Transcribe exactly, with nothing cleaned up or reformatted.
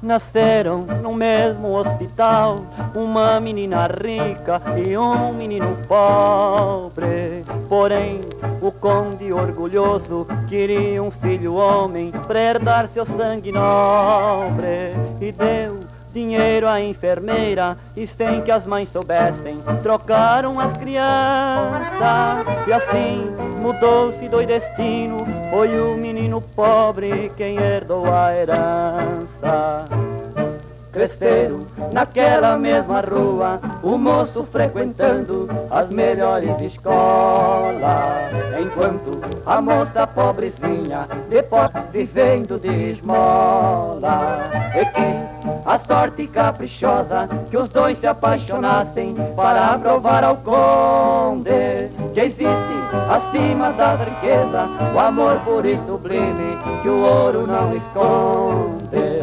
nasceram no mesmo hospital uma menina rica e um menino pobre. Porém, o conde orgulhoso queria um filho homem para herdar seu sangue nobre, e deu dinheiro à enfermeira, e sem que as mães soubessem, trocaram as crianças. E assim mudou-se do destino, foi o menino pobre quem herdou a herança. Cresceram naquela mesma rua, o moço frequentando as melhores escolas, enquanto a moça pobrezinha de pobre vivendo de esmola. E quis a sorte caprichosa que os dois se apaixonassem, para provar ao conde que existe acima da riqueza o amor puro e sublime que o ouro não esconde.